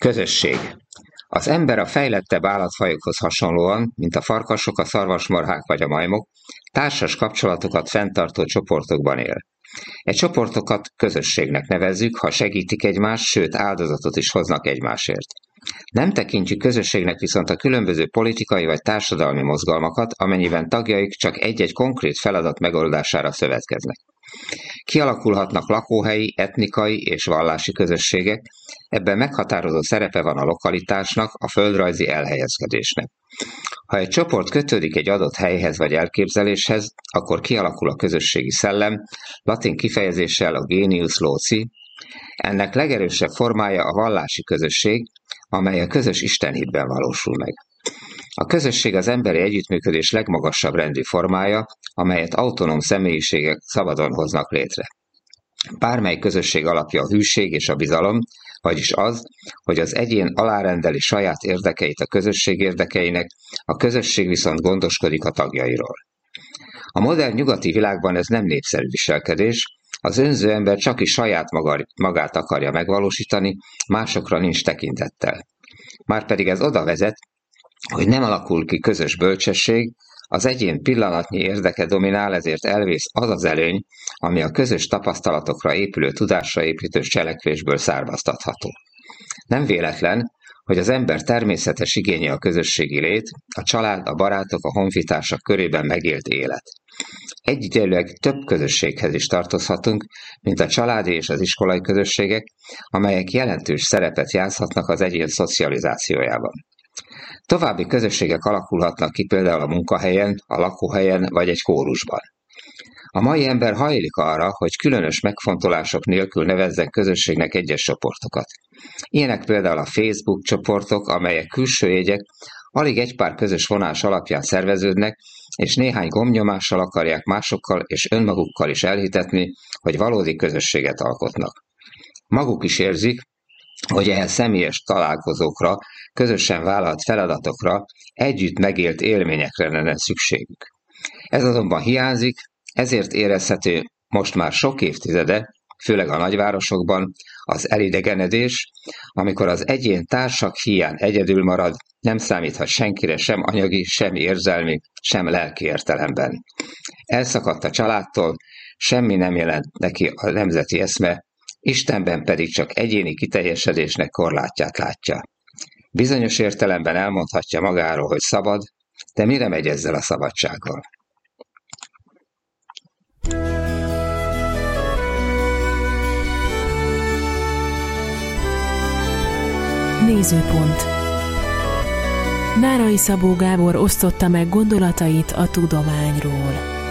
Közösség. Az ember a fejlettebb állatfajokhoz hasonlóan, mint a farkasok, a szarvasmarhák vagy a majmok, társas kapcsolatokat fenntartó csoportokban él. Csoportokat közösségnek nevezzük, ha segítik egymást, sőt áldozatot is hoznak egymásért. Nem tekintjük közösségnek viszont a különböző politikai vagy társadalmi mozgalmakat, amennyiben tagjaik csak egy-egy konkrét feladat megoldására szövetkeznek. Kialakulhatnak lakóhelyi, etnikai és vallási közösségek, ebben meghatározó szerepe van a lokalitásnak, a földrajzi elhelyezkedésnek. Ha egy csoport kötődik egy adott helyhez vagy elképzeléshez, akkor kialakul a közösségi szellem, latin kifejezéssel a genius loci. Ennek legerősebb formája a vallási közösség, amely a közös istenhitben valósul meg. A közösség az emberi együttműködés legmagasabb rendű formája, amelyet autonóm személyiségek szabadon hoznak létre. Bármely közösség alapja a hűség és a bizalom, vagyis az, hogy az egyén alárendeli saját érdekeit a közösség érdekeinek, a közösség viszont gondoskodik a tagjairól. A modern nyugati világban ez nem népszerű viselkedés, az önző ember csak is saját magát akarja megvalósítani, másokra nincs tekintettel. Márpedig ez oda vezet, hogy nem alakul ki közös bölcsesség, az egyén pillanatnyi érdeke dominál, ezért elvész az az előny, ami a közös tapasztalatokra épülő tudásra építő cselekvésből származtatható. Nem véletlen, hogy az ember természetes igénye a közösségi lét, a család, a barátok, a honfitársak körében megélt élet. Egyidejűleg több közösséghez is tartozhatunk, mint a családi és az iskolai közösségek, amelyek jelentős szerepet játszhatnak az egyén szocializációjában. További közösségek alakulhatnak ki például a munkahelyen, a lakóhelyen vagy egy kórusban. A mai ember hajlik arra, hogy különös megfontolások nélkül nevezzen közösségnek egyes csoportokat. Ilyenek például a Facebook csoportok, amelyek külső jegyek alig egy pár közös vonás alapján szerveződnek, és néhány gombnyomással akarják másokkal és önmagukkal is elhitetni, hogy valódi közösséget alkotnak. Maguk is érzik, hogy ehhez személyes találkozókra, közösen vállalt feladatokra, együtt megélt élményekre lenne szükségük. Ez azonban hiányzik, ezért érezhető most már sok évtizede, főleg a nagyvárosokban, az elidegenedés, amikor az egyén társak hiány egyedül marad, nem számíthat senkire sem anyagi, sem érzelmi, sem lelki értelemben. Elszakadt a családtól, semmi nem jelent neki a nemzeti eszme, Istenben pedig csak egyéni kiteljesedésnek korlátját látja. Bizonyos értelemben elmondhatja magáról, hogy szabad, de mire megy ezzel a szabadsággal? Nézőpont. Nárai Szabó Gábor osztotta meg gondolatait a tudományról.